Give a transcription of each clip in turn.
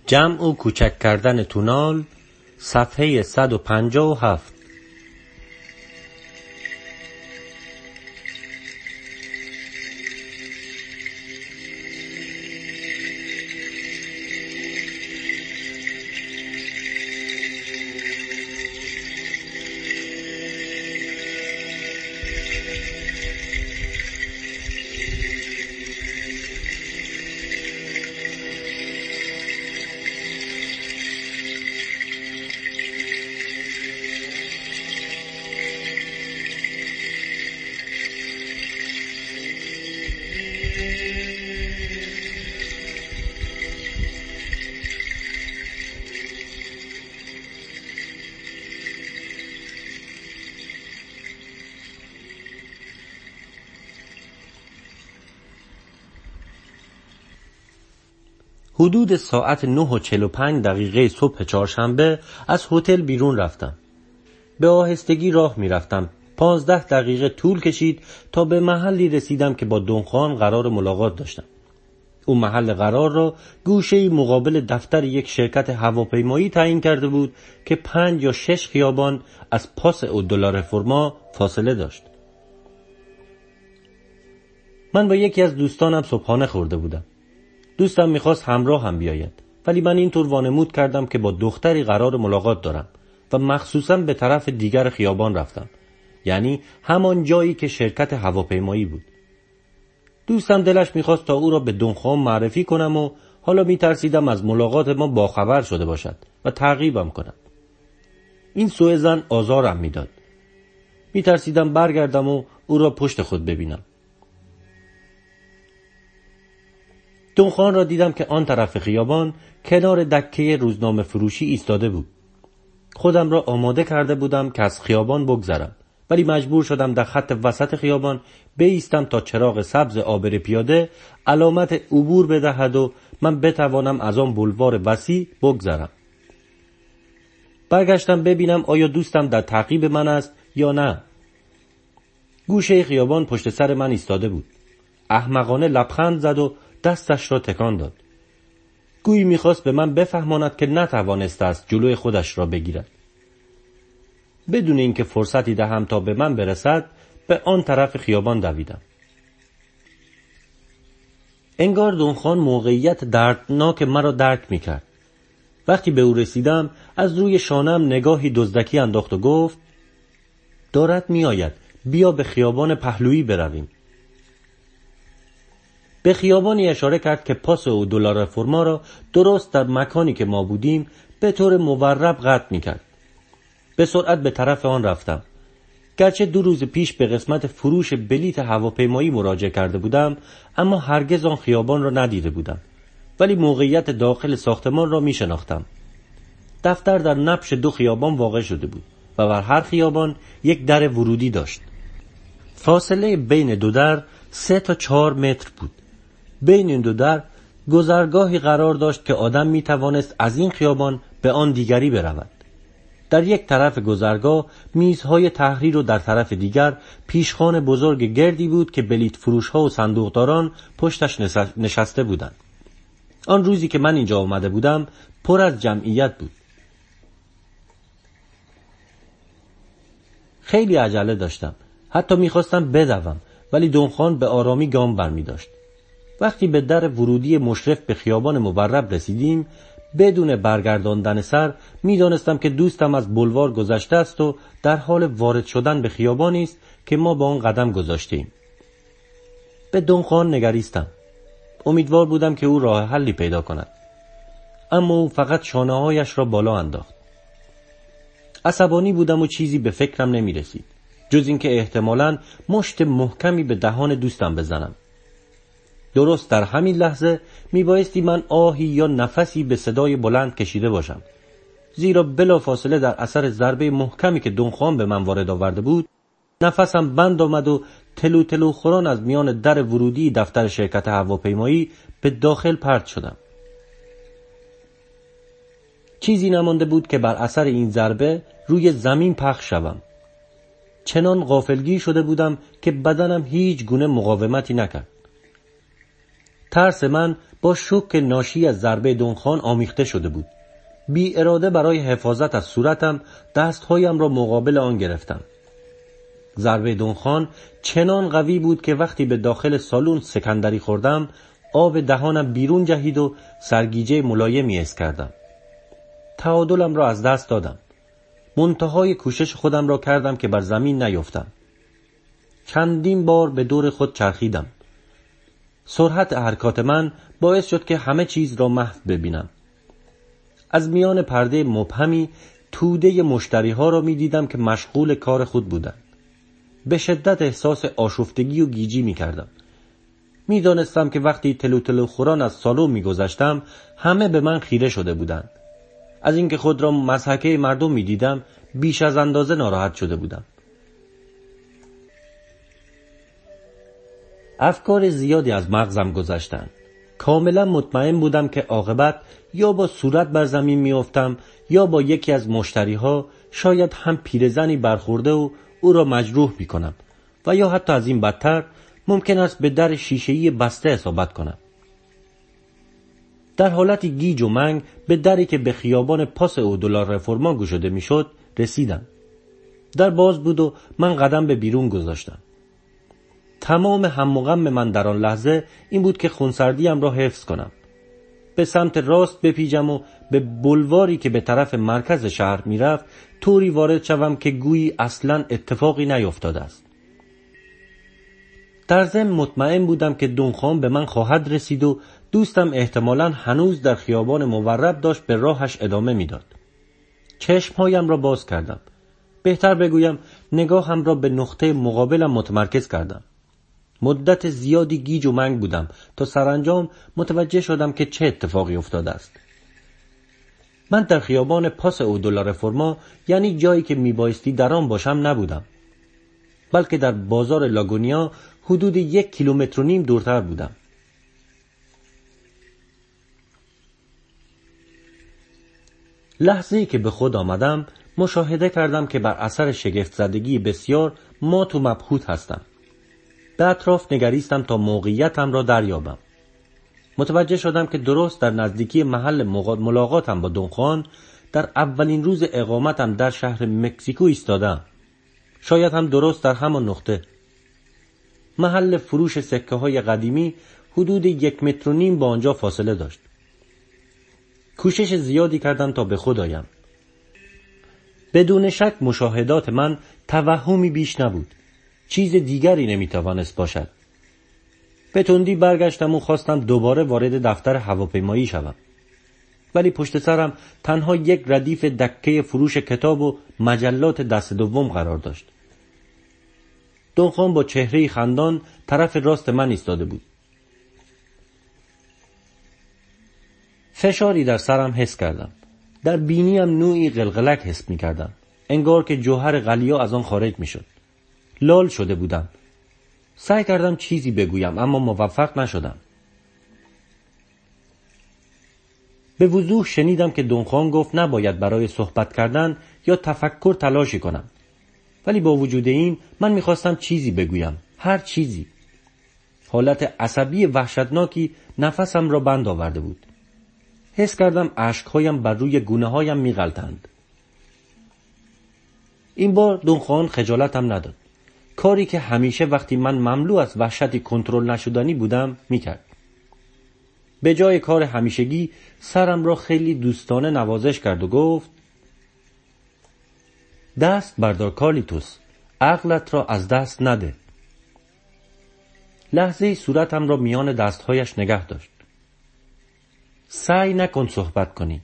جمع و کوچک کردن تونال، صفحه 157. حدود ساعت 9:45 صبح چهارشنبه از هتل بیرون رفتم. به آهستگی راه می رفتم. 15 دقیقه طول کشید تا به محلی رسیدم که با دونخان قرار ملاقات داشتم. اون محل قرار را گوشه‌ای مقابل دفتر یک شرکت هواپیمایی تعیین کرده بود که 5 یا 6 خیابان از پاس دلارفورما فاصله داشت. من با یکی از دوستانم صبحانه خورده بودم. دوستم میخواست همراه هم بیاید، ولی من اینطور وانمود کردم که با دختری قرار ملاقات دارم و مخصوصا به طرف دیگر خیابان رفتم، یعنی همان جایی که شرکت هواپیمایی بود. دوستم دلش میخواست تا او را به دونخان معرفی کنم و حالا میترسیدم از ملاقات ما باخبر شده باشد و تعقیبم کند. این سوء ظن آزارم میداد. میترسیدم برگردم و او را پشت خود ببینم. دونخان را دیدم که آن طرف خیابان کنار دکه روزنامه فروشی ایستاده بود. خودم را آماده کرده بودم که از خیابان بگذرم، ولی مجبور شدم در خط وسط خیابان بایستم تا چراغ سبز عابر پیاده علامت عبور بدهد و من بتوانم از آن بولوار وسیع بگذرم. برگشتم ببینم آیا دوستم در تعقیب من است یا نه. گوشه خیابان پشت سر من ایستاده بود. احمقانه لبخند زد و دستش را تکان داد. گویی میخواست به من بفهماند که نتوانسته است جلوی خودش را بگیرد. بدون اینکه فرصتی دهم تا به من برسد به آن طرف خیابان دویدم. انگار دونخان موقعیت دردناک مرا درک میکرد. وقتی به او رسیدم از روی شانه‌ام نگاهی دزدکی انداخت و گفت: دارد میآید، بیا به خیابان پهلویی برویم. به خیابانی اشاره کرد که پاس دلارفورما را درست در مکانی که ما بودیم به طور مورب قطع می‌کرد. به سرعت به طرف آن رفتم. گرچه 2 روز پیش به قسمت فروش بلیت هواپیمایی مراجعه کرده بودم، اما هرگز آن خیابان را ندیده بودم، ولی موقعیت داخل ساختمان را می‌شناختم. دفتر در نبش 2 خیابان واقع شده بود و بر هر خیابان یک در ورودی داشت. فاصله بین 2 در 3 تا 4 متر بود. بین این 2 در گذرگاهی قرار داشت که آدم می توانست از این خیابان به آن دیگری برود. در یک طرف گذرگاه میزهای تحریر و در طرف دیگر پیشخوان بزرگ گردی بود که بلیت فروش‌ها و صندوقداران پشتش نشسته بودند. آن روزی که من اینجا آمده بودم پر از جمعیت بود. خیلی عجله داشتم. حتی می‌خواستم بدوم، ولی دونخان به آرامی گام برمی داشت. وقتی به در ورودی مشرف به خیابان مورب رسیدیم، بدون برگرداندن سر می‌دانستم که دوستم از بولوار گذشته است و در حال وارد شدن به خیابانی است که ما با آن قدم گذاشتیم. به دونخان نگریستم. امیدوار بودم که او راه حلی پیدا کند، اما او فقط شانه‌هایش را بالا انداخت. عصبانی بودم و چیزی به فکرم نمی‌رسید جز اینکه احتمالاً مشت محکمی به دهان دوستم بزنم. درست در همین لحظه میبایستی من آهی یا نفسی به صدای بلند کشیده باشم، زیرا بلافاصله در اثر ضربه محکمی که دونخان به من وارد آورده بود نفسم بند آمد و تلو تلو خوران از میان در ورودی دفتر شرکت هواپیمایی به داخل پرت شدم. چیزی نمانده بود که بر اثر این ضربه روی زمین پخش شوم. چنان غافلگیر شده بودم که بدنم هیچ گونه مقاومتی نکرد. ترس من با با شوک ناشی از ضربه دونخان آمیخته شده بود. بی اراده برای حفاظت از صورتم دستهایم را مقابل آن گرفتم. ضربه دونخان چنان قوی بود که وقتی به داخل سالن سکندری خوردم، آب دهانم بیرون جهید و سرگیجه ملایمی حس کردم. تعادلم را از دست دادم. منتهای کوشش خودم را کردم که بر زمین نیفتم. چندین بار به دور خود چرخیدم. سرعت حرکات من باعث شد که همه چیز را محو ببینم. از میان پرده مبهمی توده مشتری ها را می دیدم که مشغول کار خود بودند. به شدت احساس آشفتگی و گیجی می کردم. می دانستم که وقتی تلو تلو خوران از سالن می گذشتم همه به من خیره شده بودند. از اینکه خود را مضحکه مردم می دیدم بیش از اندازه ناراحت شده بودم. افکار زیادی از مغزم گذشتند. کاملا مطمئن بودم که عاقبت یا با صورت بر زمین می افتم یا با یکی از مشتری ها، شاید هم پیرزنی برخورده و او را مجروح می کنم و یا حتی از این بدتر ممکن است به در شیشه‌ای بسته اصابت کنم. در حالتی گیج و منگ به دری که به خیابان پاس اودولار رفورما گشوده می شد رسیدم. در باز بود و من قدم به بیرون گذاشتم. تمام هم و غم من در آن لحظه این بود که خونسردیم را حفظ کنم. به سمت راست بپیچم و به بلواری که به طرف مرکز شهر می رفت طوری وارد شوم که گویی اصلاً اتفاقی نیفتاده است. در ضمن مطمئن بودم که دونخان به من خواهد رسید و دوستم احتمالاً هنوز در خیابان مورب داشت به راهش ادامه میداد. چشمهایم را باز کردم. بهتر بگویم نگاهم را به نقطه مقابلم متمرکز کردم. مدت زیادی گیج و منگ بودم تا سرانجام متوجه شدم که چه اتفاقی افتاده است. من در خیابان پاس اودولار رفورما، یعنی جایی که میبایستی در آن باشم، نبودم، بلکه در بازار لاگونیا حدود 1.5 کیلومتر دورتر بودم. لحظه‌ای که به خود آمدم مشاهده کردم که بر اثر شگفت زدگی بسیار مات و مبهوت هستم. به اطراف نگریستم تا موقعیتم را دریابم. متوجه شدم که درست در نزدیکی محل ملاقاتم با دونخان در اولین روز اقامتم در شهر مکزیکو ایستادم. شاید هم درست در همان نقطه. محل فروش سکه های قدیمی حدود 1.5 متر با آنجا فاصله داشت. کوشش زیادی کردم تا به خود آیم. بدون شک مشاهدات من توهمی بیش نبود. چیز دیگری نمیتوانست باشد. به تندی برگشتم و خواستم دوباره وارد دفتر هواپیمایی شوم. ولی پشت سرم تنها یک ردیف دکه فروش کتاب و مجلات دست دوم قرار داشت. دونخان با چهره خندان طرف راست من ایستاده بود. فشاری در سرم حس کردم. در بینیم نوعی قلقلک حس می کردم. انگار که جوهر قلیا از آن خارج می شد. لال شده بودم. سعی کردم چیزی بگویم اما موفق نشدم. به وضوح شنیدم که دونخان گفت نباید برای صحبت کردن یا تفکر تلاشی کنم. ولی با وجود این من میخواستم چیزی بگویم. هر چیزی. حالت عصبی وحشتناکی نفسم را بند آورده بود. حس کردم اشکهایم بر روی گونه هایم میغلطند. این بار دونخان خجالتم نداد. کاری که همیشه وقتی من مملو از وحشتی کنترل نشدنی بودم میکرد. به جای کار همیشگی سرم را خیلی دوستانه نوازش کرد و گفت: دست بردار کارلیتوس، عقلت را از دست نده. لحظه‌ای صورتم را میان دستهایش نگه داشت. سعی نکن صحبت کنی.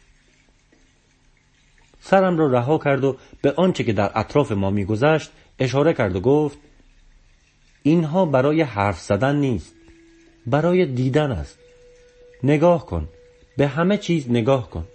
سرم را رها کرد و به آنچه که در اطراف ما میگذشت اشاره کرد و گفت: اینها برای حرف زدن نیست، برای دیدن است. نگاه کن، به همه چیز نگاه کن.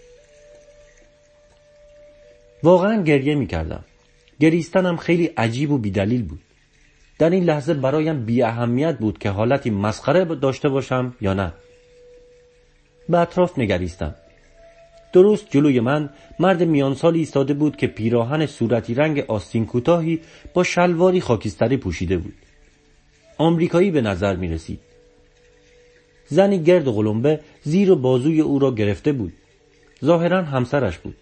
واقعا گریه می کردم. گریستنم خیلی عجیب و بیدلیل بود. در این لحظه برایم بی اهمیت بود که حالتی مسخره داشته باشم یا نه. به اطراف نگریستم. درست جلوی من مرد میانسالی ایستاده بود که پیراهن صورتی رنگ آستین کوتاهی با شلواری خاکستری پوشیده بود. آمریکایی به نظر می رسید. زنی گرد و قلمبه زیر بازوی او را گرفته بود. ظاهراً همسرش بود.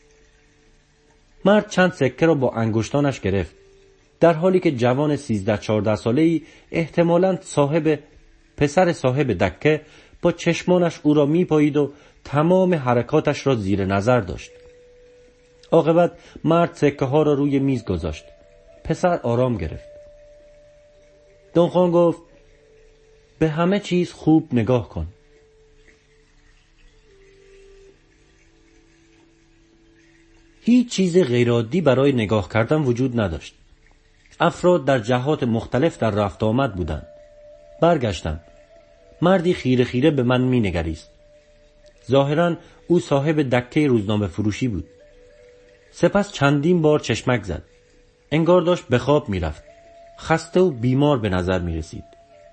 مرد چند سکه را با انگشتانش گرفت، در حالی که جوان 13-14 ساله‌ای احتمالاً پسر صاحب دکه با چشمانش او را میپایید و تمام حرکاتش را زیر نظر داشت. عاقبت مرد سکه ها را روی میز گذاشت. پسر آرام گرفت. دونخوان گفت: به همه چیز خوب نگاه کن. هیچ چیز غیرعادی برای نگاه کردن وجود نداشت. افراد در جهات مختلف در رفت آمد بودند. برگشتم. مردی خیره خیره به من می نگریست. ظاهراً او صاحب دکه روزنامه فروشی بود. سپس چندین بار چشمک زد. انگار داشت به خواب می رفت. خسته و بیمار به نظر می رسید.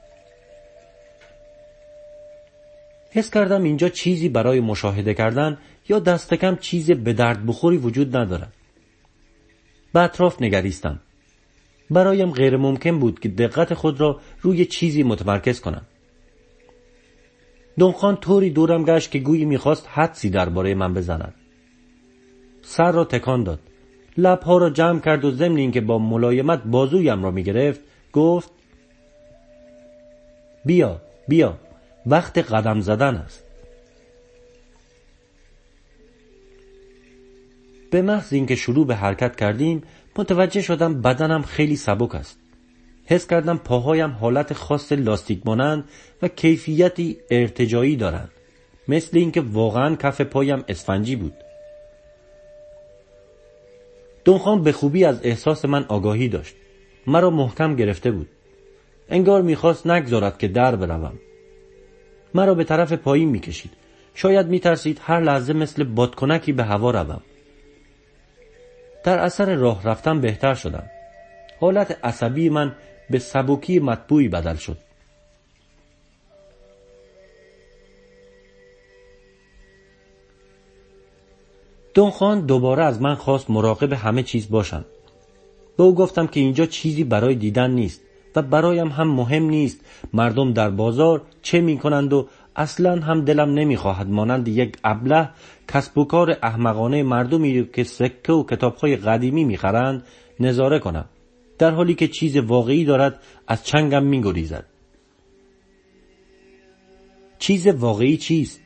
حس کردم اینجا چیزی برای مشاهده کردن یا دست کم چیز به درد بخوری وجود ندارد. به اطراف نگریستم. برایم غیر ممکن بود که دقت خود را روی چیزی متمرکز کنم. دونخوان طوری دورم گشت که گویی میخواست حدسی درباره من بزند. سر را تکان داد. لبها را جمع کرد و ضمن اینکه با ملایمت بازویم را میگرفت گفت: بیا بیا، وقت قدم زدن است. به محض اینکه شروع به حرکت کردیم متوجه شدم بدنم خیلی سبک است. حس کردم پاهایم حالت خاص لاستیک مانند و کیفیتی ارتجاعی دارند، مثل اینکه واقعا کف پایم اسفنجی بود. دونخوان به خوبی از احساس من آگاهی داشت. مرا محکم گرفته بود. انگار میخواست نگذارد که در بروم. مرا به طرف پایین میکشید. شاید میترسید هر لحظه مثل بادکنکی به هوا روم. در اثر راه رفتن بهتر شدم. حالت عصبی من به سبکی مطبوعی بدل شد. دونخوان دوباره از من خواست مراقب همه چیز باشم. به او گفتم که اینجا چیزی برای دیدن نیست و برایم هم مهم نیست مردم در بازار چه می کنند و اصلا هم دلم نمی خواهد مانند یک ابله کسب و کار احمقانه مردمی که سکه و کتاب‌های قدیمی می خرند نظاره کنم، در حالی که چیز واقعی دارد از چنگم می گریزد. چیز واقعی چیست؟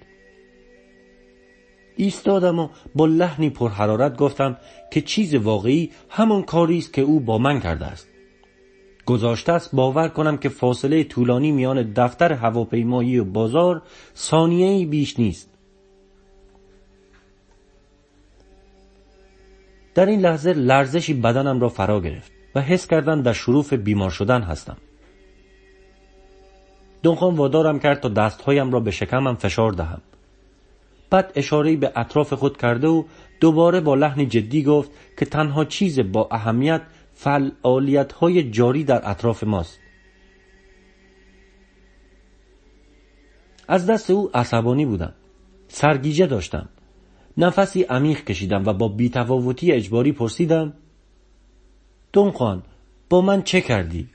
ایستادم و با لحنی پرحرارت گفتم که چیز واقعی همون کاری است که او با من کرده است. گذاشته است باور کنم که فاصله طولانی میان دفتر هواپیمایی و بازار ثانیه‌ای بیش نیست. در این لحظه لرزشی بدنم را فرا گرفت و حس کردم در شروف بیمار شدن هستم. دونخوان وادارم کرد تا دستهایم را به شکمم فشار دهم. بعد اشاره‌ای به اطراف خود کرده و دوباره با لحنی جدی گفت که تنها چیز با اهمیت فعالیت‌های جاری در اطراف ماست. از دست او عصبانی بودم. سرگیجه داشتم. نفسی عمیق کشیدم و با بی‌تفاوتی اجباری پرسیدم: دونخوان، با من چه کردی؟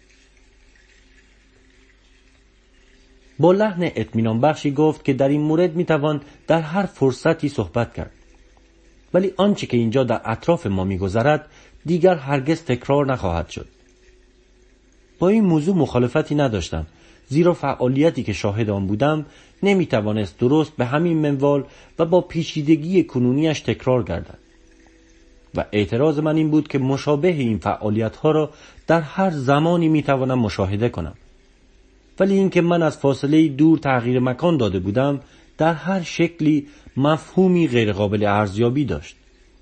با لحن اطمینان بخشی گفت که در این مورد میتوان در هر فرصتی صحبت کرد، ولی آنچه که اینجا در اطراف ما میگذرد دیگر هرگز تکرار نخواهد شد. با این موضوع مخالفتی نداشتم، زیرا فعالیتی که شاهد آن بودم نمیتوانست درست به همین منوال و با پیچیدگی کنونیش تکرار گردد و اعتراض من این بود که مشابه این فعالیت‌ها را در هر زمانی میتوانم مشاهده کنم، ولی اینکه من از فاصله دور تغییر مکان داده بودم در هر شکلی مفهومی غیرقابل ارزیابی داشت.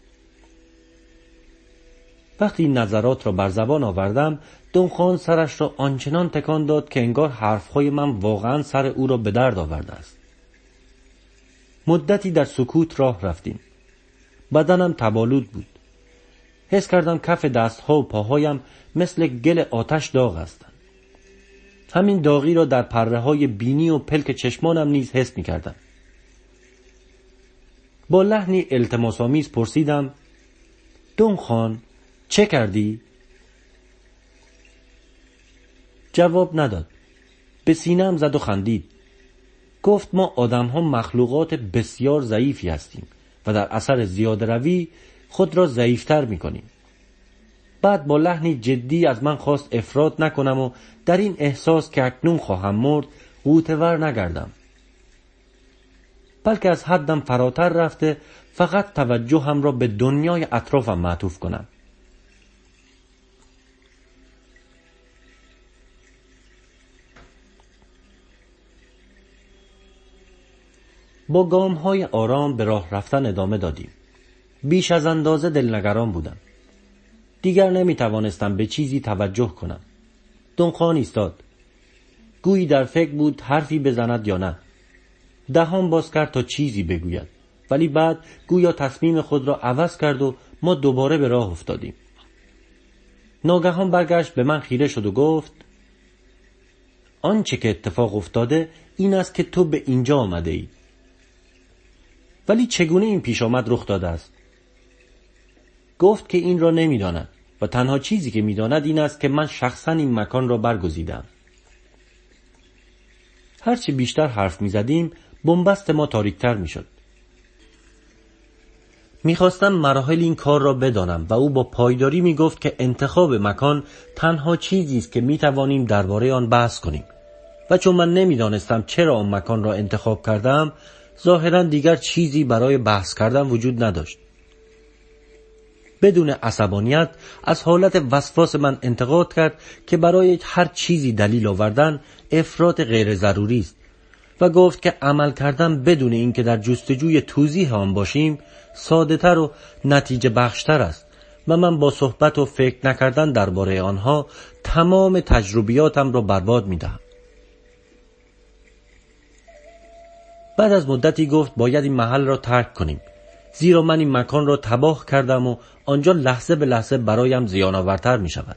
وقتی این نظرات را بر زبان آوردم، دونخوان سرش را آنچنان تکان داد که انگار حرفهای من واقعا سر او را به درد آورده است. مدتی در سکوت راه رفتیم. بدنم تبالود بود. حس کردم کف دستها و پاهایم مثل گل آتش داغ هستند. همین داغی را در پره‌های بینی و پلک چشمانم نیز حس می‌کردم. با لحنی التماس‌آمیز پرسیدم: دونخوان، چه کردی؟ جواب نداد. به سینه‌ام زد و خندید. گفت ما آدم ها مخلوقات بسیار ضعیفی هستیم و در اثر زیاده روی خود را ضعیفتر می کنیم. بعد با لحنی جدی از من خواست افراط نکنم و در این احساس که اکنون خواهم مرد غوطه‌ور نگردم، بلکه از حدم فراتر رفته فقط توجهم را به دنیای اطرافم معطوف کنم. با گام‌های آرام به راه رفتن ادامه دادیم. بیش از اندازه دلنگران بودم. دیگر نمی‌توانستم به چیزی توجه کنم. دونخوان ایستاد. گویی در فکر بود حرفی بزند یا نه. دهان باز کرد تا چیزی بگوید، ولی بعد گویا تصمیم خود را عوض کرد و ما دوباره به راه افتادیم. ناگهان برگشت به من خیره شد و گفت: آنچه که اتفاق افتاده این است که تو به اینجا آمده ای. ولی چگونه این پیش آمد رخ داده است؟ گفت که این را نمی‌داند و تنها چیزی که می‌داند این است که من شخصاً این مکان را برگزیدم. هرچه بیشتر حرف می‌زدیم بنبست ما تاریک‌تر می‌شد. می‌خواستم مراحل این کار را بدانم و او با پایداری می‌گفت که انتخاب مکان تنها چیزی است که می‌توانیم درباره آن بحث کنیم و چون من نمی‌دانستم چرا آن مکان را انتخاب کردم، ظاهراً دیگر چیزی برای بحث کردن وجود نداشت. بدون عصبانیت از حالت وسواس من انتقاد کرد که برای هر چیزی دلیل آوردن افراط غیر ضروری است و گفت که عمل کردن بدون اینکه در جستجوی توضیح آن باشیم ساده‌تر و نتیجه بخشتر است و من با صحبت و فکر نکردن درباره آنها تمام تجربیاتم را برباد می‌دهم. بعد از مدتی گفت باید این محل را ترک کنیم، زیرا من این مکان را تباه کردم و آنجا لحظه به لحظه برایم زیان آورتر می شود.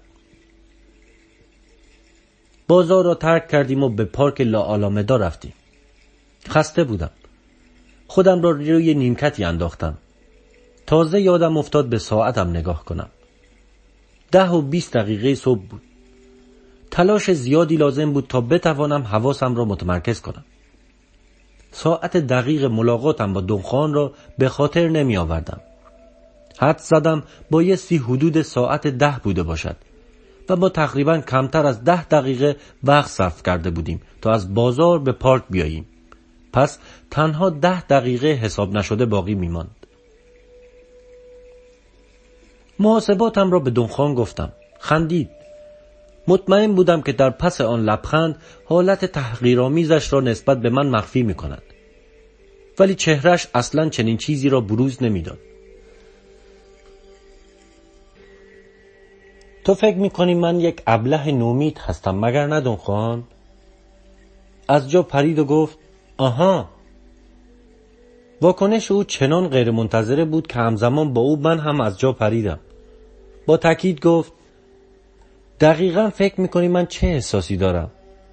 بازار را ترک کردیم و به پارک لاآلامدا رفتیم. خسته بودم. خودم را روی نیمکتی انداختم. تازه یادم افتاد به ساعتم نگاه کنم. 10 و 20 دقیقه صبح بود. تلاش زیادی لازم بود تا بتوانم حواسم را متمرکز کنم. ساعت دقیق ملاقاتم با دونخوان را به خاطر نمی آوردم. حد زدم بایستی حدود ساعت 10 بوده باشد و ما تقریبا کمتر از 10 دقیقه وقت صرف کرده بودیم تا از بازار به پارک بیاییم. پس تنها 10 دقیقه حساب نشده باقی می ماند. محاسباتم را به دونخوان گفتم. خندید. مطمئن بودم که در پس آن لبخند حالت تحقیرآمیزش را نسبت به من مخفی می کند. ولی چهرش اصلاً چنین چیزی را بروز نمی داد. تو فکر می کنی من یک ابله نومید هستم مگر نه دونخوان؟ از جا پرید و گفت آها. واکنش او چنان غیر منتظره بود که همزمان با او من هم از جا پریدم. با تأکید گفت دقیقاً فکر میکنی من چه احساسی دارم؟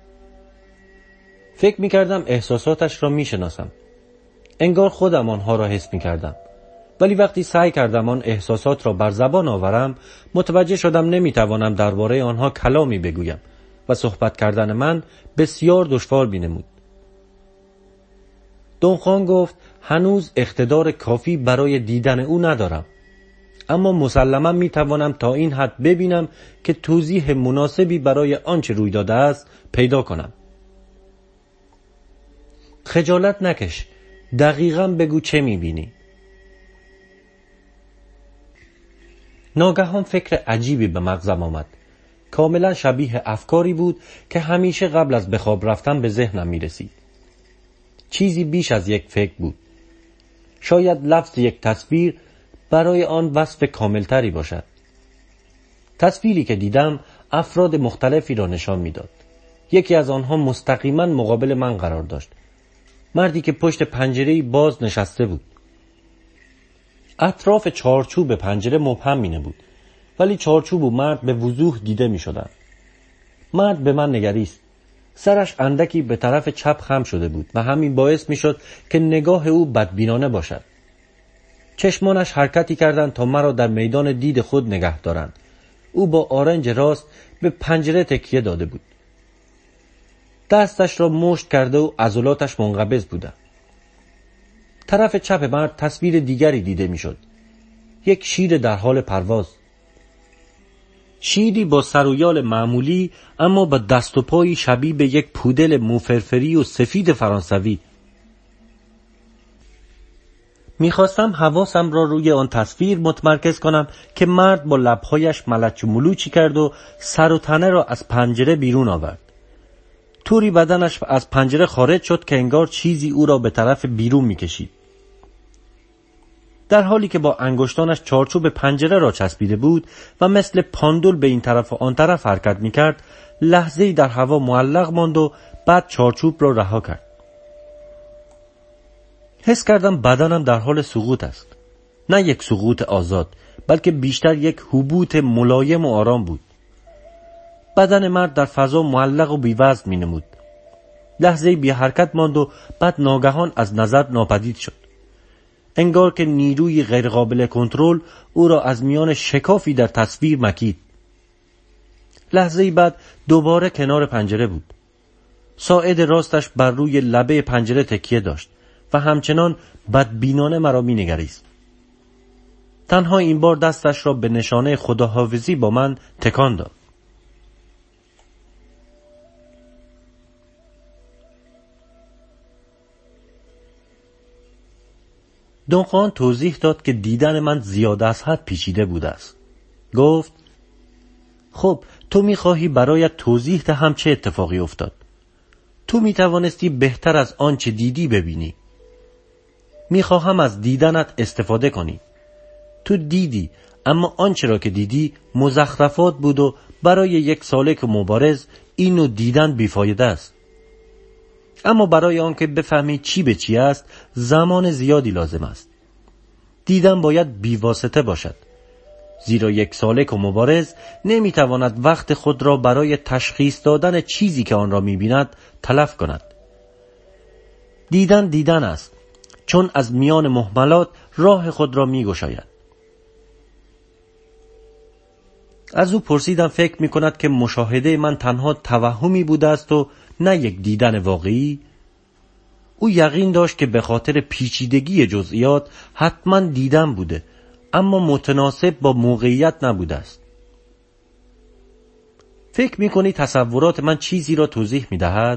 فکر میکردم احساساتش را میشناسم. انگار خودم آنها را حس میکردم. ولی وقتی سعی کردم آن احساسات را بر زبان آورم متوجه شدم نمیتوانم درباره آنها کلامی بگویم و صحبت کردن من بسیار دشوار بینمود. دونخوان گفت هنوز اقتدار کافی برای دیدن او ندارم، اما مسلماً میتوانم تا این حد ببینم که توضیح مناسبی برای آنچه روی داده است پیدا کنم. خجالت نکش، دقیقاً بگو چه میبینی. ناگهان فکر عجیبی به مغزم آمد. کاملا شبیه افکاری بود که همیشه قبل از به خواب رفتن به ذهنم میرسید. چیزی بیش از یک فکر بود. شاید لفظ یک تصویر برای آن وصف کاملتری باشد. تصویری که دیدم افراد مختلفی را نشان میداد. یکی از آنها مستقیما مقابل من قرار داشت. مردی که پشت پنجره‌ای باز نشسته بود. اطراف چارچوب پنجره مبهم می نبود، ولی چارچوب و مرد به وضوح دیده می شدن. مرد به من نگریست. سرش اندکی به طرف چپ خم شده بود و همین باعث می شد که نگاه او بدبینانه باشد. چشمانش حرکتی کردند تا مرا در میدان دید خود نگه دارند. او با آرنج راست به پنجره تکیه داده بود. دستش را مشت کرده و عضلاتش منقبض بودند. طرف چپ مرد تصویر دیگری دیده میشد. یک شیر در حال پرواز. شیری با سر و یال معمولی اما با دست و پایی شبیه به یک پودل موفرفری و سفید فرانسوی. میخواستم حواسم را روی آن تصویر متمرکز کنم که مرد با لبهایش ملچ و ملوچی کرد و سر و تنه را از پنجره بیرون آورد. طوری بدنش از پنجره خارج شد که انگار چیزی او را به طرف بیرون میکشید. در حالی که با انگشتانش چارچوب پنجره را چسبیده بود و مثل پاندول به این طرف و آن طرف حرکت میکرد، لحظه‌ای در هوا معلق ماند و بعد چارچوب را رها کرد. حس کردم بدنم در حال سقوط است. نه یک سقوط آزاد، بلکه بیشتر یک هبوط ملایم و آرام بود. بدن مرد در فضا معلق و بی‌وزن می‌نمود. لحظه‌ای بی حرکت ماند و بعد ناگهان از نظر ناپدید شد. انگار که نیروی غیرقابل کنترل او را از میان شکافی در تصویر مکید. لحظه‌ای بعد دوباره کنار پنجره بود. ساعد راستش بر روی لبه پنجره تکیه داشت و همچنان بدبینانه مرا می‌نگریست. تنها این بار دستش را به نشانه خداحافظی با من تکان داد. دونخوان توضیح داد که دیدن من زیاد از حد پیچیده بوده است. گفت: خب تو می‌خواهی برایت توضیح دهم چه اتفاقی افتاد. تو می‌توانستی بهتر از آنچه دیدی ببینی. می‌خواهم از دیدنت استفاده کنی. تو دیدی، اما آنچه را که دیدی مزخرفات بود و برای یک سالک مبارز اینو دیدن بیفایده است. اما برای آنکه بفهمی چی به چی است زمان زیادی لازم است. دیدن باید بیواسطه باشد، زیرا یک سالک و مبارز نمیتواند وقت خود را برای تشخیص دادن چیزی که آن را میبیند تلف کند. دیدن است، چون از میان مهملات راه خود را میگشاید. از او پرسیدم فکر میکند که مشاهده من تنها توهمی بوده است و نه یک دیدن واقعی. او یقین داشت که به خاطر پیچیدگی جزئیات حتما دیدن بوده، اما متناسب با موقعیت نبوده است. فکر میکنی تصورات من چیزی را توضیح میدهد؟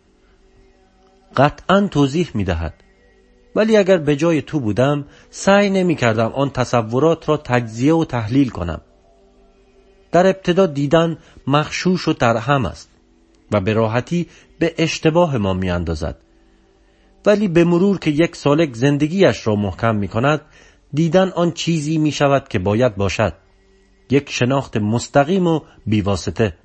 قطعا توضیح میدهد، ولی اگر به جای تو بودم سعی نمیکردم آن تصورات را تجزیه و تحلیل کنم. در ابتدا دیدن مغشوش و درهم است و به راحتی به اشتباه ما می اندازد. ولی به مرور که یک سالک زندگیش را محکم می کند، دیدن آن چیزی می شود که باید باشد. یک شناخت مستقیم و بیواسطه.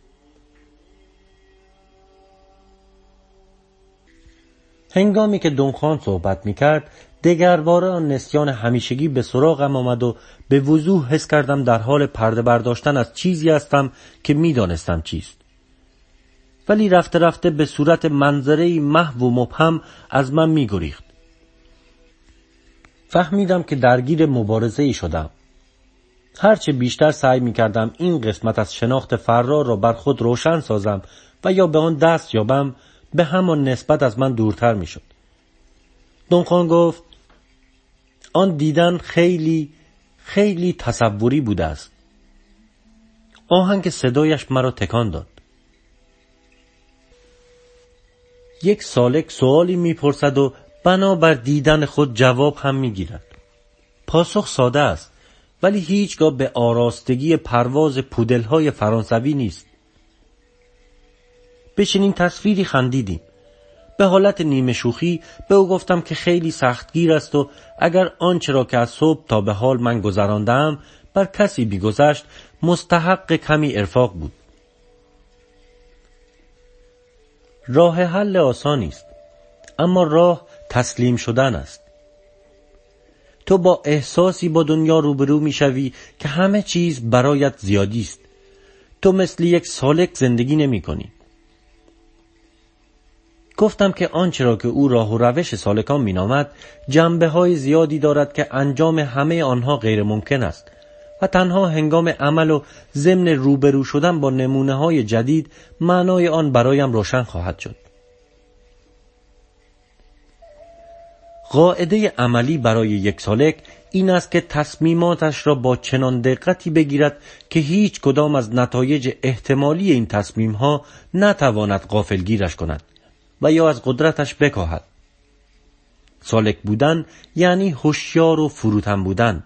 هنگامی که دونخوان صحبت می کرد، دگرباره آن نسیان همیشگی به سراغم آمد و به وضوح حس کردم در حال پرده برداشتن از چیزی هستم که می دانستم چیست. ولی رفته رفته به صورت منظره‌ای محو و مبهم از من می گریخت. فهمیدم که درگیر مبارزه‌ای شدم. هرچه بیشتر سعی می کردم این قسمت از شناخت فرار را بر خود روشن سازم و یا به آن دست یابم، به همان نسبت از من دورتر می شد. دونخوان گفت: آن دیدن خیلی خیلی تصوری بوده است. آهنگ صدایش مرا تکان داد. یک سالک سوالی میپرسد و بنابر دیدن خود جواب هم میگیرد. پاسخ ساده است، ولی هیچگاه به آراستگی پرواز پودل‌های فرانسوی نیست. به چنین تصویری خندیدیم. به حالت نیمه شوخی به او گفتم که خیلی سختگیر است و اگر آنچه را که از صبح تا به حال من گذراندم بر کسی بیگذشت مستحق کمی ارفاق بود. راه حل آسانی است، اما راه تسلیم شدن است. تو با احساسی با دنیا روبرو میشوی که همه چیز برایت زیادی است. تو مثل یک سالک زندگی نمی کنی. گفتم که آنچه را که او راه و روش سالکان می نامد جنبه های زیادی دارد که انجام همه آنها غیر ممکن است و تنها هنگام عمل و ضمن روبرو شدن با نمونه‌های جدید معنای آن برایم روشن خواهد شد. قاعده عملی برای یک سالک این است که تصمیماتش را با چنان دقتی بگیرد که هیچ کدام از نتایج احتمالی این تصمیم‌ها نتواند غافلگیرش کند و یا از قدرتش بکاهد. سالک بودن یعنی هوشیار و فروتن بودن.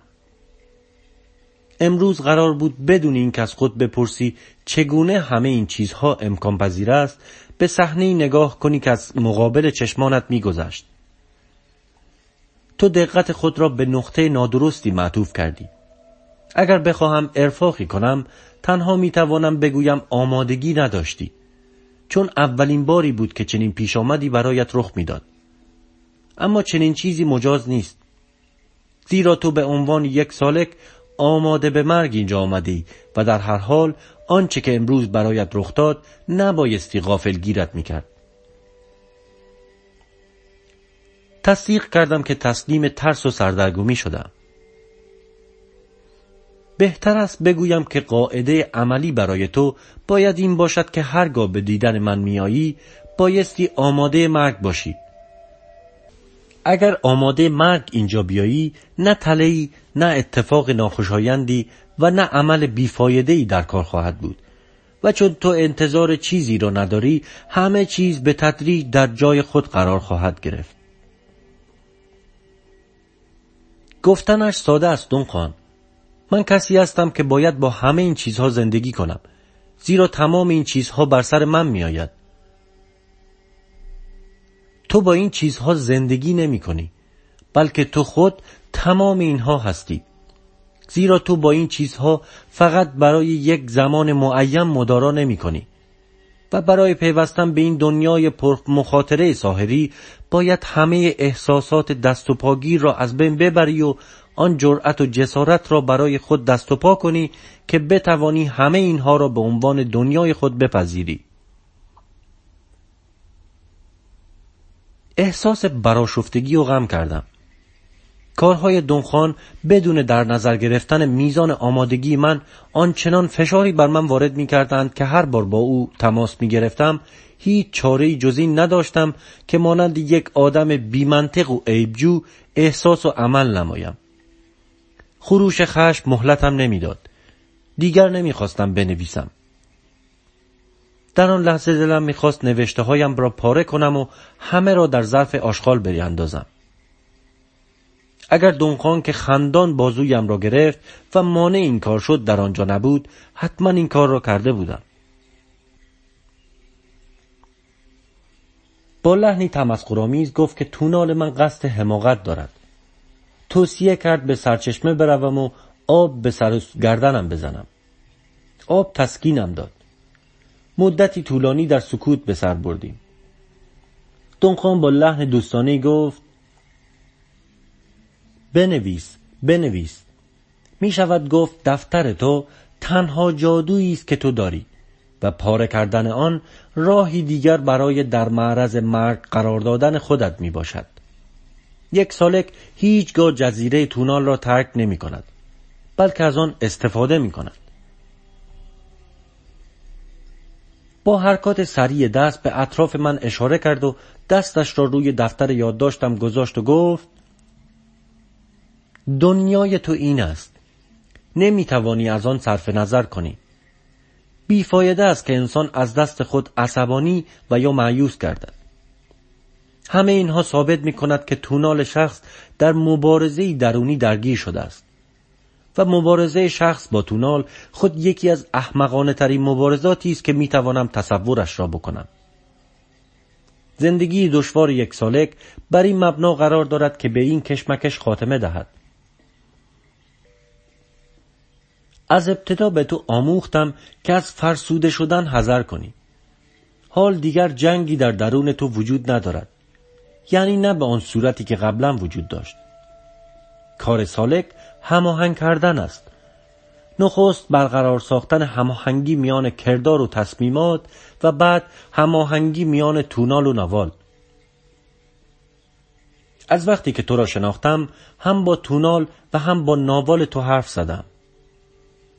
امروز قرار بود بدون اینکه از خود بپرسی چگونه همه این چیزها امکان پذیر است، به صحنه‌ای نگاه کنی که از مقابل چشمانت می‌گذشت. تو دقت خود را به نقطه نادرستی معطوف کردی. اگر بخواهم ارفاقی کنم، تنها میتوانم بگویم آمادگی نداشتی، چون اولین باری بود که چنین پیش آمدی برایت رخ میداد. اما چنین چیزی مجاز نیست، زیرا تو به عنوان یک سالک آماده به مرگ اینجا آمدی و در هر حال آنچه که امروز برایت رخ داد نبایستی غافلگیرت میکرد. تصدیق کردم که تسلیم ترس و سردرگمی شدم. بهتر است بگویم که قاعده عملی برای تو باید این باشد که هرگاه به دیدن من میایی بایستی آماده مرگ باشی. اگر آماده مرگ اینجا بیایی، نه تله‌ای، نه اتفاق ناخوشایندی و نه عمل بیفایده‌ای در کار خواهد بود و چون تو انتظار چیزی را نداری، همه چیز به تدریج در جای خود قرار خواهد گرفت. گفتنش ساده است دونخان. من کسی هستم که باید با همه این چیزها زندگی کنم، زیرا تمام این چیزها بر سر من می آید. تو با این چیزها زندگی نمی کنی، بلکه تو خود تمام اینها هستی، زیرا تو با این چیزها فقط برای یک زمان معین مدارا نمی کنی و برای پیوستن به این دنیای پر مخاطره ساحری باید همه احساسات دست و پاگیر را از بین ببری و آن جرأت و جسارت را برای خود دست و پا کنی که بتوانی همه اینها را به عنوان دنیای خود بپذیری. احساس برآشفتگی و غم کردم. کارهای دونخان بدون در نظر گرفتن میزان آمادگی من آنچنان فشاری بر من وارد می کردند که هر بار با او تماس می گرفتم هیچ چاره‌ای جز این نداشتم که مانند یک آدم بی‌منطق و عیبجو احساس و عمل نمایم. خروش خشم مهلتم نمیداد. دیگر نمیخواستم بنویسم. در آن لحظه دلم میخواست نوشته هایم را پاره کنم و همه را در ظرف آشغال بیندازم. اگر دونخان که خندان بازویم را گرفت و مانع این کار شد در آنجا نبود، حتما این کار را کرده بودم. با لحنی تمسخرآمیز گفت که تونال من قصد حماقت دارد. توصیه کرد به سرچشمه بروم و آب به سر گردنم بزنم. آب تسکینم داد. مدتی طولانی در سکوت به سر بردیم. دونخان با لحن دوستانه‌ای گفت: بنویس. می شود گفت دفتر تو تنها جادویی است که تو داری و پاره کردن آن راهی دیگر برای در معرض مرگ قرار دادن خودت می باشد. یک سالک هیچگاه جزیره تونال را ترک نمی کند، بلکه از آن استفاده می کند. با حرکات سریع دست به اطراف من اشاره کرد و دستش را روی دفتر یادداشتم گذاشت و گفت: دنیای تو این است. نمی توانی از آن صرف نظر کنی. بیفایده است که انسان از دست خود عصبانی و یا مایوس گردد. همه اینها ثابت می کند که تونال شخص در مبارزه‌ای درونی درگیر شده است و مبارزه شخص با تونال خود یکی از احمقانه ترین مبارزاتی است که می توانم تصورش را بکنم. زندگی دشوار یک سالک بر این مبنا قرار دارد که به این کشمکش خاتمه دهد. از ابتدا به تو آموختم که از فرسوده شدن حذر کنی. حال دیگر جنگی در درون تو وجود ندارد، یعنی نه به آن صورتی که قبلا وجود داشت. کار سالک هماهنگ کردن است. نخست برقرار ساختن هماهنگی میان کردار و تصمیمات و بعد هماهنگی میان تونال و نوال. از وقتی که تو را شناختم هم با تونال و هم با ناوال تو حرف زدم.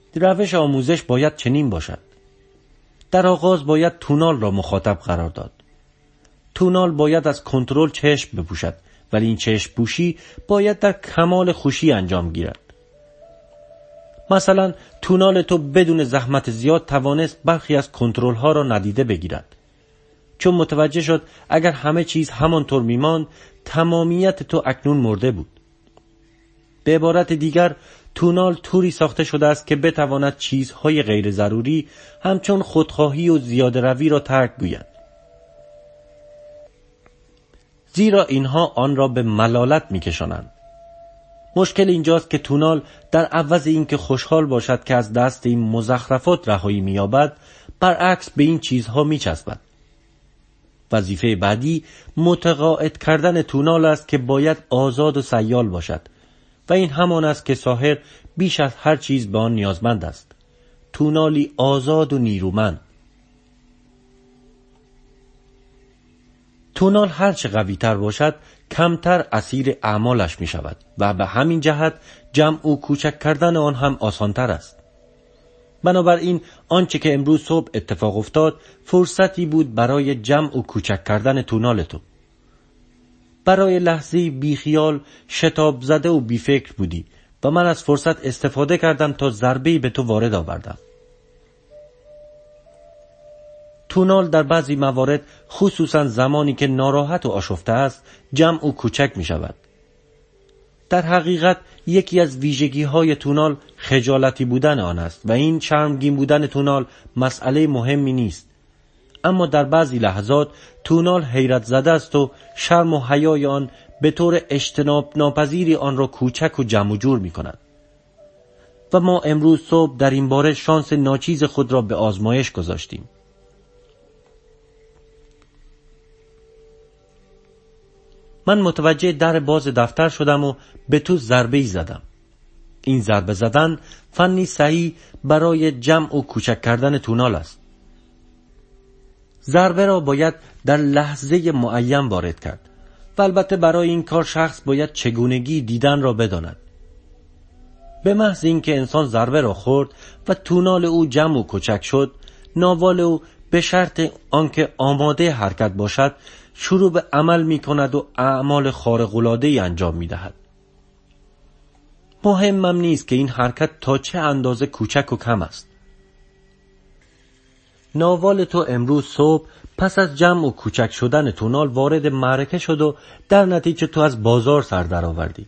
روش آموزش باید چنین باشد. در آغاز باید تونال را مخاطب قرار داد. تونال باید از کنترل چشم بپوشد، ولی این چشم پوشی باید در کمال خوشی انجام گیرد. مثلا تونال تو بدون زحمت زیاد توانست برخی از کنترل ها را ندیده بگیرد، چون متوجه شد اگر همه چیز همانطور میماند تمامیت تو اکنون مرده بود. به عبارت دیگر تونال طوری ساخته شده است که بتواند چیزهای غیر ضروری همچون خودخواهی و زیاده روی را ترک گوید، زیرا اینها آن را به ملالت میکشانند. مشکل اینجاست که تونال در عوض اینکه خوشحال باشد که از دست این مزخرفات رهایی می‌یابد، برعکس به این چیزها میچسبد. وظیفه بعدی متقاعد کردن تونال است که باید آزاد و سیال باشد و این همان است که ساحر بیش از هر چیز به آن نیازمند است. تونالی آزاد و نیرومند. تونال هرچه قوی تر باشد کمتر اسیر اعمالش می شود و به همین جهت جمع و کوچک کردن آن هم آسان تر است. بنابراین آنچه که امروز صبح اتفاق افتاد فرصتی بود برای جمع و کوچک کردن تونال تو. برای لحظه‌ای بیخیال، شتاب زده و بیفکر بودی و من از فرصت استفاده کردم تا ضربه‌ای به تو وارد آوردم. تونال در بعضی موارد، خصوصا زمانی که ناراحت و آشفته است، جمع و کوچک می شود. در حقیقت یکی از ویژگی‌های تونال خجالتی بودن آن است و این شرمگین بودن تونال مسئله مهمی نیست. اما در بعضی لحظات تونال حیرت زده است و شرم و حیای آن به طور اجتناب ناپذیری آن را کوچک و جمع و جور می کند. و ما امروز صبح در این باره شانس ناچیز خود را به آزمایش گذاشتیم. من متوجه در باز دفتر شدم و به تو ضربه‌ای زدم. این ضربه زدن فنی صحیح برای جمع و کوچک کردن تونال است. ضربه را باید در لحظه معین وارد کرد و البته برای این کار شخص باید چگونگی دیدن را بداند. به محض اینکه انسان ضربه را خورد و تونال او جمع و کوچک شد، ناوال او به شرط آنکه آماده حرکت باشد شروع به عمل می کند و اعمال خارق‌العاده‌ای انجام می دهد. مهمم نیست که این حرکت تا چه اندازه کوچک و کم است. ناوال تو امروز صبح پس از جمع و کوچک شدن تونال وارد معرکه شد و در نتیجه تو از بازار سر در آوردی.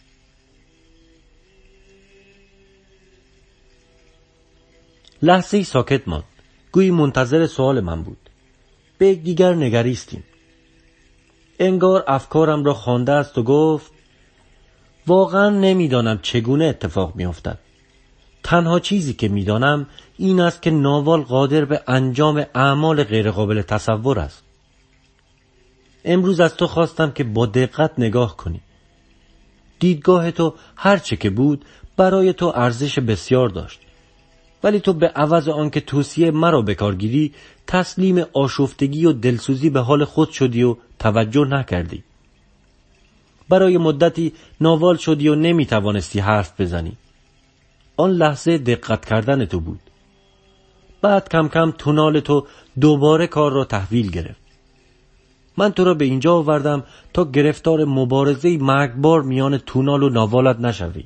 لحظه‌ای ساکت ماند، گویی منتظر سوال من بود. به یکدیگر نگریستیم. انگار افکارم را خوانده است و گفت: واقعا نمیدانم چگونه اتفاق میافتد. تنها چیزی که میدانم این است که ناوال قادر به انجام اعمال غیرقابل تصور است. امروز از تو خواستم که با دقت نگاه کنی. دیدگاه تو هر چه که بود برای تو ارزش بسیار داشت، ولی تو به عوض آنکه توصیه مرا به کار گیری، تسلیم آشفتگی و دلسوزی به حال خود شدی و توجه نکردی. برای مدتی ناوال شدی و نمیتوانستی حرف بزنی. آن لحظه دقت کردن تو بود. بعد کم کم تونال تو دوباره کار را تحویل گرفت. من تو را به اینجا آوردم تا گرفتار مبارزه‌ای مرگبار میان تونال و ناوالت نشوی.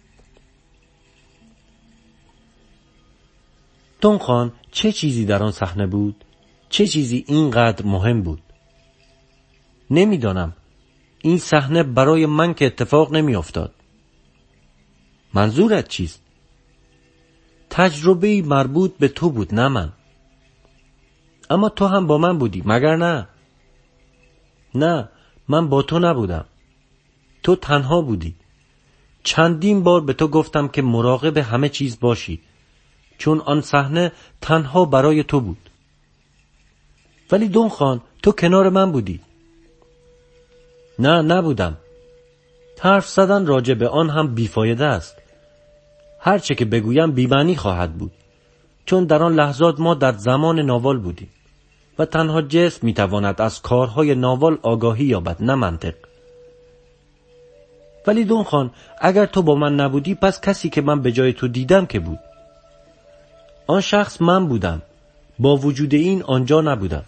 دونخان چه چیزی در آن صحنه بود؟ چه چیزی اینقدر مهم بود؟ نمیدانم. این صحنه برای من که اتفاق نمی افتاد. منظورت چیست؟ تجربه‌ای مربوط به تو بود، نه من. اما تو هم با من بودی، مگر نه؟ نه، من با تو نبودم. تو تنها بودی. چندین بار به تو گفتم که مراقب همه چیز باشی، چون آن صحنه تنها برای تو بود. ولی دونخان تو کنار من بودی. نه، نبودم. حرف زدن راجع به آن هم بیفایده است. هر چه که بگویم بی‌معنی خواهد بود، چون در آن لحظات ما در زمان ناوال بودیم و تنها جسم میتواند از کارهای ناوال آگاهی یابد، نه منطق. ولی دونخان اگر تو با من نبودی، پس کسی که من به جای تو دیدم که بود؟ آن شخص من بودم. با وجود این آنجا نبودم.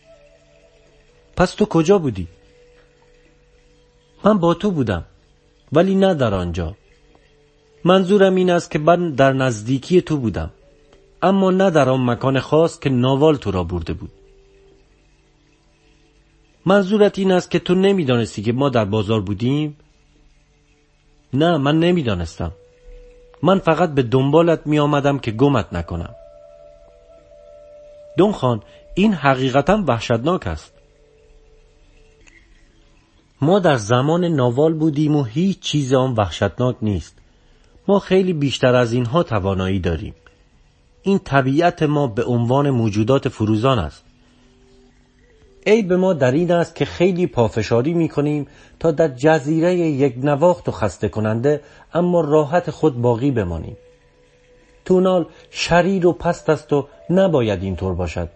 پس تو کجا بودی؟ من با تو بودم، ولی نه در آنجا. منظورم این است که من در نزدیکی تو بودم، اما نه در آن مکان خاص که ناوال تو را برده بود. منظورت این است که تو نمیدانستی که ما در بازار بودیم؟ نه، من نمیدانستم. من فقط به دنبالت می آمدم که گمت نکنم. دونخان، این حقیقتا وحشتناک است. ما در زمان ناوال بودیم و هیچ چیز آن وحشتناک نیست. ما خیلی بیشتر از اینها توانایی داریم. این طبیعت ما به عنوان موجودات فروزان است. عیب ما در این است که خیلی پافشاری می کنیم تا در جزیره یک نواخت و خسته کننده اما راحت خود باقی بمانیم. تونال شریر و پست است و نباید اینطور باشد.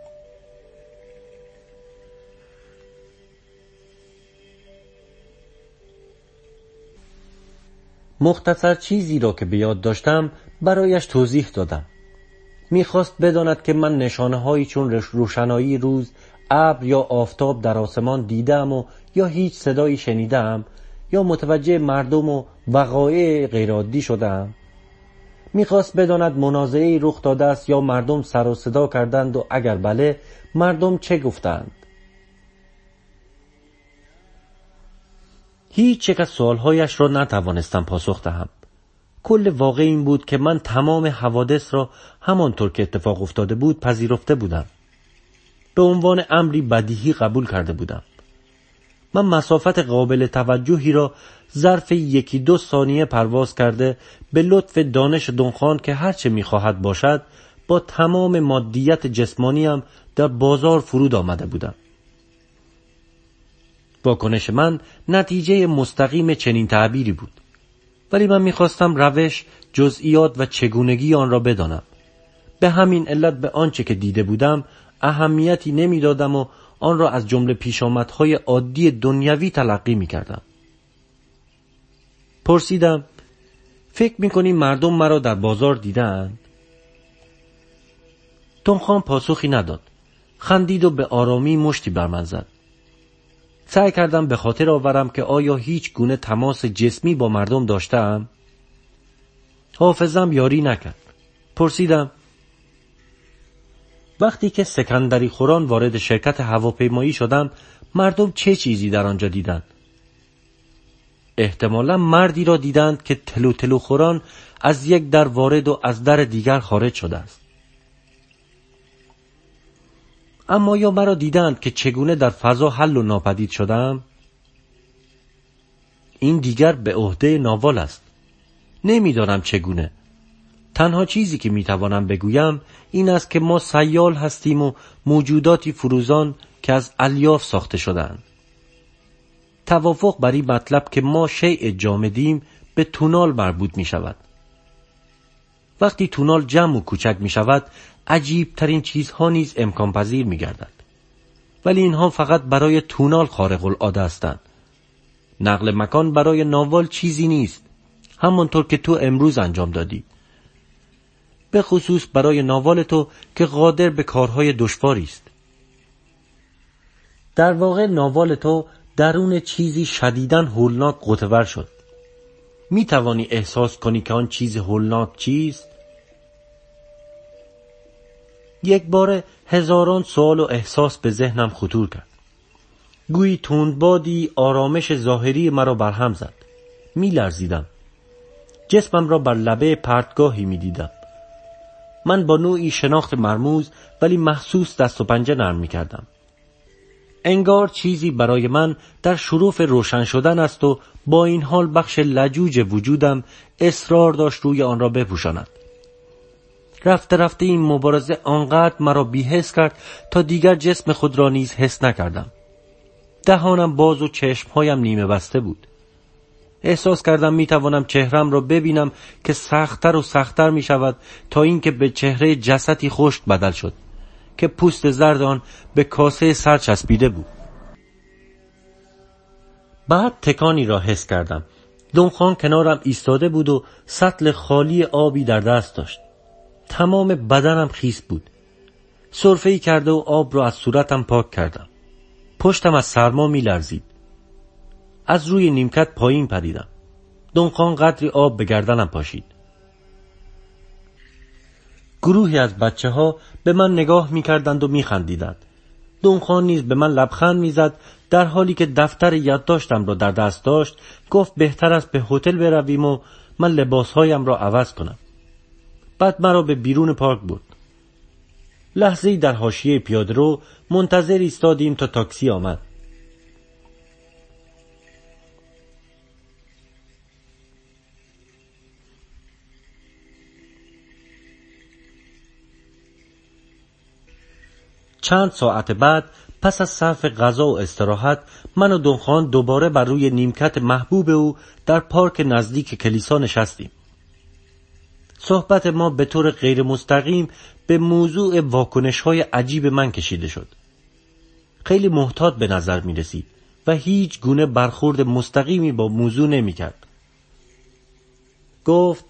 مختصر چیزی را که به یاد داشتم برایش توضیح دادم. میخواست بداند که من نشانه‌هایی چون روشنایی روز، ابر یا آفتاب در آسمان دیدم و یا هیچ صدایی شنیدم یا متوجه مردم و وقایع غیرعادی شدم. میخواست بداند منازعه‌ای رخ داده است یا مردم سر و صدا کردند و اگر بله، مردم چه گفتند. هیچ یک از سوالهایش را نتوانستم پاسخ دهم. کل واقع این بود که من تمام حوادث را همانطور که اتفاق افتاده بود پذیرفته بودم. به عنوان امری بدیهی قبول کرده بودم. من مسافت قابل توجهی را ظرف 1-2 ثانیه پرواز کرده به لطف دانش دونخان که هرچه می‌خواهد باشد با تمام مادیت جسمانیم در بازار فرود آمده بودم. واکنش من نتیجه مستقیم چنین تعبیری بود، ولی من می‌خواستم روش، جزئیات و چگونگی آن را بدانم. به همین علت به آنچه که دیده بودم اهمیتی نمی‌دادم و آن را از جمله پیشامدهای عادی دنیوی تلقی می‌کردم. پرسیدم: فکر می‌کنی مردم مرا در بازار دیدند؟ دونخان پاسخی نداد. خندید و به آرامی مشتی بر من زد. سعی کردم به خاطر آورم که آیا هیچ گونه تماس جسمی با مردم داشتم؟ حافظم یاری نکرد. پرسیدم: وقتی که سکندری خوران وارد شرکت هواپیمایی شدم، مردم چه چیزی در آنجا دیدند؟ احتمالاً مردی را دیدند که تلو تلو خوران از یک در وارد و از در دیگر خارج شده است. اما یا مرا دیدند که چگونه در فضا حل و ناپدید شدم؟ این دیگر به عهده ناوال است. نمیدانم چگونه. تنها چیزی که میتوانم بگویم این است که ما سیال هستیم و موجوداتی فروزان که از الیاف ساخته شدند. توافق بر این مطلب که ما شیء جامدیم به تونال مربوط می شود. وقتی تونال جمع و کوچک می شود، عجیب ترین چیزها نیز امکان پذیر می گردد. ولی اینها فقط برای تونال خارق العاده هستند. نقل مکان برای ناوال چیزی نیست، همانطور که تو امروز انجام دادی. به خصوص برای ناوال تو که قادر به کارهای دشواری است. در واقع ناوال تو درون چیزی شدیداً هولناک غوطه‌ور شد. می توانی احساس کنی که آن چیز هولناک چیست؟ یک بار هزاران سوال و احساس به ذهنم خطور کرد. گویی تندبادی آرامش ظاهری مرا برهم زد. می لرزیدم. جسمم را بر لبه پرتگاهی می دیدم. من با نوعی شناخت مرموز ولی محسوس دست و پنجه نرم می کردم. انگار چیزی برای من در شروف روشن شدن است و با این حال بخش لجوج وجودم اصرار داشت روی آن را بپوشاند. رفته رفته این مبارزه آنقدر مرا بی‌حس کرد تا دیگر جسم خود را نیز حس نکردم. دهانم باز و چشمهایم نیمه بسته بود. احساس کردم میتوانم چهرم را ببینم که سخت‌تر و سخت‌تر می شود تا اینکه به چهره جسدی خشک بدل شد که پوست زرد آن به کاسه سر چسبیده بود. بعد تکانی را حس کردم. دونخان کنارم ایستاده بود و سطل خالی آبی در دست داشت. تمام بدنم خیس بود. سرفه‌ای کرده و آب رو از صورتم پاک کردم. پشتم از سرما می‌لرزید. از روی نیمکت پایین پریدم. دونخان قدری آب به گردنم پاشید. گروهی از بچه‌ها به من نگاه می‌کردند و می‌خندیدند. دونخان نیز به من لبخند می‌زد. در حالی که دفتر یادداشتم را در دست داشت گفت بهتر است به هتل برویم و من لباسهایم را عوض کنم. بعد مرا به بیرون پارک برد. لحظه‌ای در حاشیه پیاده‌رو منتظر ایستادیم تا تاکسی آمد. چند ساعت بعد پس از صرف غذا و استراحت من و دونخان دوباره بر روی نیمکت محبوب او در پارک نزدیک کلیسا نشستیم. صحبت ما به طور غیر مستقیم به موضوع واکنش‌های عجیب من کشیده شد. خیلی محتاط به نظر می رسید و هیچ گونه برخورد مستقیمی با موضوع نمی کرد. گفت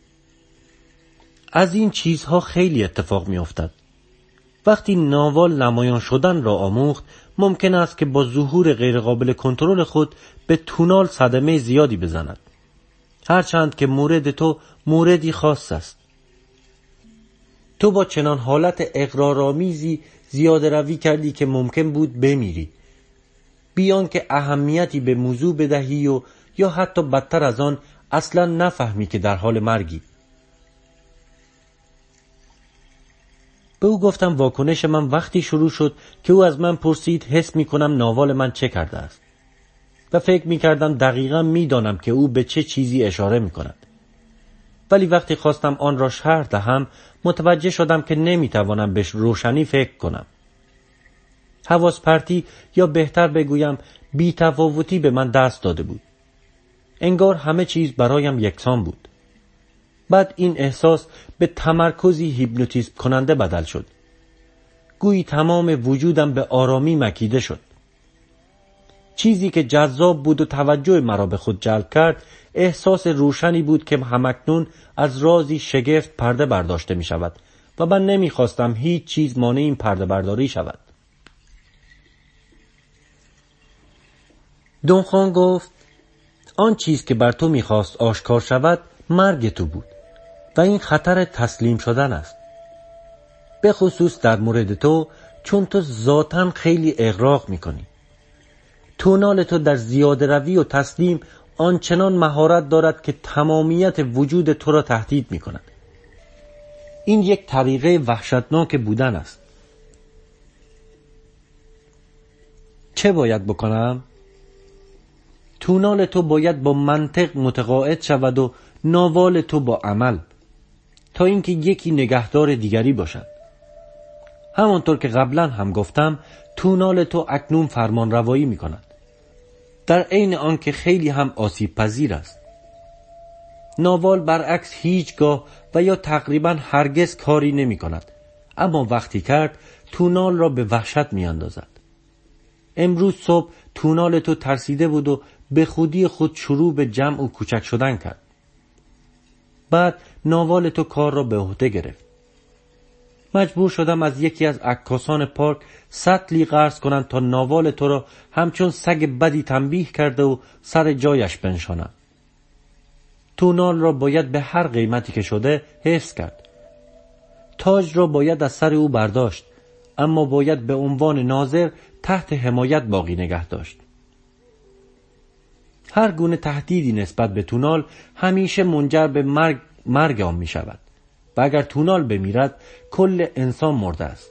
از این چیزها خیلی اتفاق می افتد. وقتی ناوال نمایان شدن را آموخت ممکن است که با ظهور غیرقابل کنترل خود به تونال صدمه زیادی بزند. هرچند که مورد تو موردی خاص است. تو با چنان حالت اغرارآمیزی زیاده روی کردی که ممکن بود بمیری. بیان که اهمیتی به موضوع بدهی و یا حتی بدتر از آن اصلا نفهمی که در حال مرگی. به او گفتم واکنش من وقتی شروع شد که او از من پرسید حس می کنم ناوال من چه کرده است و فکر می کردم دقیقا می دانم که او به چه چیزی اشاره می کند. ولی وقتی خواستم آن را شرح دهم متوجه شدم که نمی توانم به روشنی فکر کنم. حواس پرتی یا بهتر بگویم بی تفاوتی به من دست داده بود. انگار همه چیز برایم یکسان بود. بعد این احساس به تمرکزی هیپنوتیزم کننده بدل شد. گویی تمام وجودم به آرامی مکیده شد. چیزی که جذاب بود و توجه مرا به خود جلب کرد احساس روشنی بود که همکنون از رازی شگفت پرده برداشته می شود و من نمی خواستم هیچ چیز مانع این پرده برداری شود. دونخان گفت آن چیز که بر تو می خواست آشکار شود مرگ تو بود و این خطر تسلیم شدن است. به خصوص در مورد تو چون تو ذاتاً خیلی اغراق می کنی. تونال تو در زیاده روی و تسلیم آنچنان مهارت دارد که تمامیت وجود تو را تهدید می کند. این یک طریقه وحشتناک بودن است. چه باید بکنم؟ تونال تو باید با منطق متقاعد شود و ناوال تو با عمل، تا اینکه یکی نگهدار دیگری باشد. همانطور که قبلا هم گفتم تونال تو اکنون فرمان روایی می کند، در عین آنکه خیلی هم آسیب پذیر است. ناوال برعکس هیچگاه و یا تقریبا هرگز کاری نمی کند، اما وقتی کرد تونال را به وحشت می اندازد. امروز صبح تونال تو ترسیده بود و به خودی خود شروع به جمع و کوچک شدن کرد. بعد ناوال تو کار را به عهده گرفت. مجبور شدم از یکی از عکاسان پارک سطلی قرض کنم تا ناوال تو را همچون سگ بدی تنبیه کرده و سر جایش بنشانم. تونال را باید به هر قیمتی که شده حفظ کرد. تاج را باید از سر او برداشت، اما باید به عنوان ناظر تحت حمایت باقی نگه داشت. هر گونه تهدیدی نسبت به تونال همیشه منجر به مرگ آن می شود و اگر تونال بمیرد کل انسان مرده است.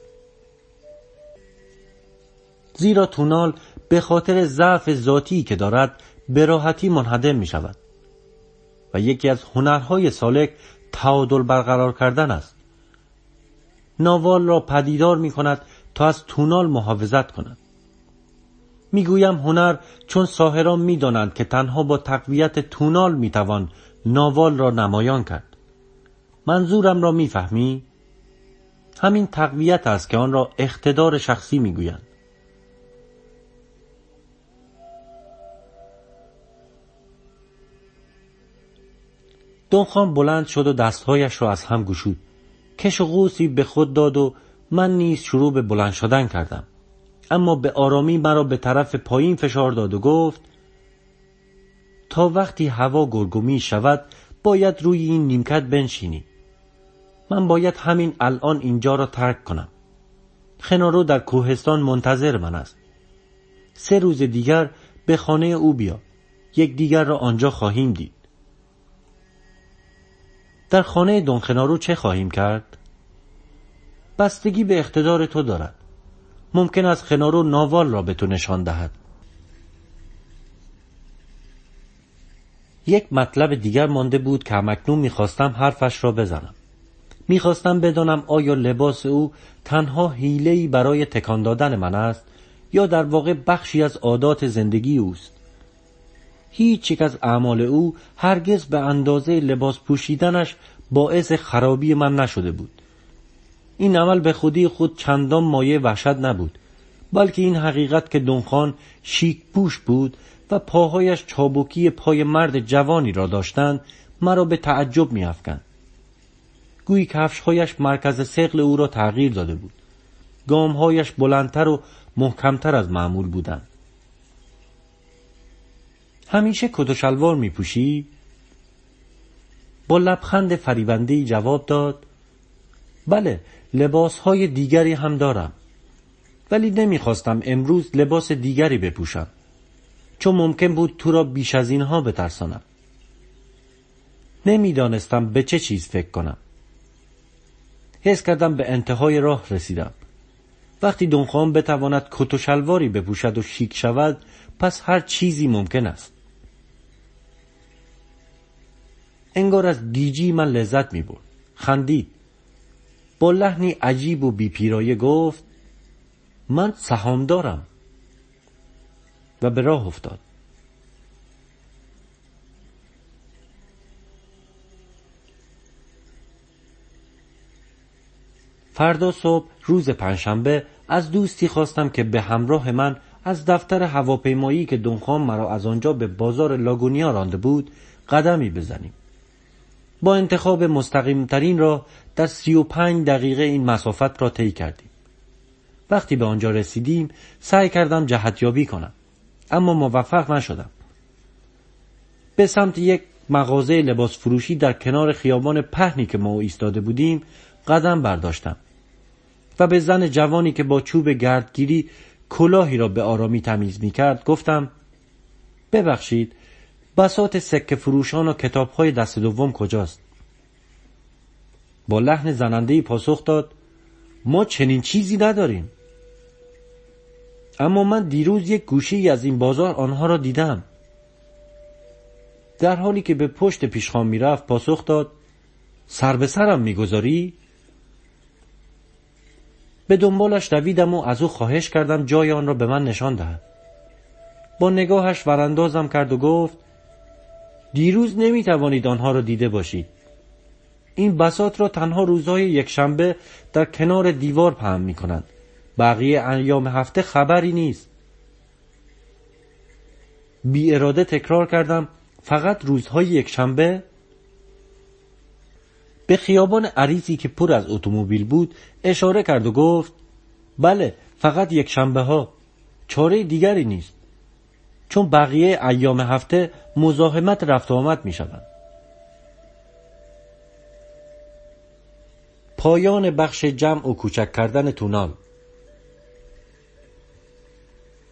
زیرا تونال به خاطر ضعف ذاتی که دارد به راحتی منهدم می شود و یکی از هنرهای سالک تعادل برقرار کردن است. ناوال را پدیدار می کند تا از تونال محافظت کند. می گویم هنر چون ساحران می دانند که تنها با تقویت تونال می توان ناوال را نمایان کرد. منظورم را می فهمی؟ همین تقویت است که آن را اقتدار شخصی می گویند. دونخان بلند شد و دستهایش را از هم گشود. کش و قوسی به خود داد و من نیز شروع به بلند شدن کردم، اما به آرامی مرا به طرف پایین فشار داد و گفت تا وقتی هوا گرگومی شود باید روی این نیمکت بنشینی. من باید همین الان اینجا را ترک کنم. خنارو در کوهستان منتظر من است. 3 روز دیگر به خانه او بیا. یک دیگر را آنجا خواهیم دید. در خانه دون خنارو چه خواهیم کرد؟ بستگی به اقتدار تو دارد. ممکن است خنارو ناوال را به تو نشان دهد. یک مطلب دیگر مانده بود که همکنون میخواستم حرفش را بزنم. میخواستم بدانم آیا لباس او تنها حیله‌ای برای تکان دادن من است یا در واقع بخشی از عادات زندگی اوست. هیچ یک از اعمال او هرگز به اندازه لباس پوشیدنش باعث خرابی من نشده بود. این عمل به خودی خود چندان مایه وحشت نبود، بلکه این حقیقت که دونخان شیک پوش بود و پاهایش چابکی پای مرد جوانی را داشتند مرا به تعجب می افکند. گویی کفشهایش مرکز ثقل او را تغییر داده بود. گامهایش بلندتر و محکمتر از معمول بودند. همیشه کت و شلوار می پوشی؟ با لبخند فریبنده‌ای جواب داد بله، لباسهای دیگری هم دارم، ولی نمیخواستم امروز لباس دیگری بپوشم چون ممکن بود تو را بیش از اینها بترسانم. نمیدانستم به چه چیز فکر کنم. حس کردم به انتهای راه رسیدم. وقتی دونخان بتواند کت و شلواری بپوشد و شیک شود، پس هر چیزی ممکن است. انگار از گیجی من لذت می برد. خندید. با لحنی عجیب و بی‌پیرایه گفت من سهام دارم و به راه افتاد. فردا صبح روز پنجشنبه از دوستی خواستم که به همراه من از دفتر هواپیمایی که دونخان مرا از آنجا به بازار لاگونیا رانده بود قدمی بزنیم. با انتخاب مستقیم ترین راه در 35 دقیقه این مسافت را طی کردیم. وقتی به آنجا رسیدیم سعی کردم جهتیابی کنم، اما موفق نشدم. به سمت یک مغازه لباس فروشی در کنار خیابان پهنی که ما ایستاده بودیم قدم برداشتم و به زن جوانی که با چوب گردگیری کلاهی را به آرامی تمیز می‌کرد گفتم ببخشید، بساط سکه فروشان و کتاب‌های دست دوم کجاست؟ با لحن زننده‌ای پاسخ داد ما چنین چیزی نداریم. اما من دیروز یک گوشه‌ای از این بازار آنها را دیدم. در حالی که به پشت پیشخوان می‌رفت پاسخ داد سر به سرم می‌گذاری؟ به دنبالش دویدم و از او خواهش کردم جای آن را به من نشان دهد. با نگاهش وراندازم کرد و گفت دیروز نمی‌توانید آنها را دیده باشید. این بساط را تنها روزهای یکشنبه در کنار دیوار پهن می‌کنند. بقیه ایام هفته خبری نیست. بی اراده تکرار کردم فقط روزهای یکشنبه؟ به خیابان عریضی که پر از اتومبیل بود اشاره کرد و گفت بله، فقط یکشنبه ها. چاره دیگری نیست، چون بقیه ایام هفته مزاحمت رفت و آمد می شوند. پایان بخش جمع و کوچک کردن تونال.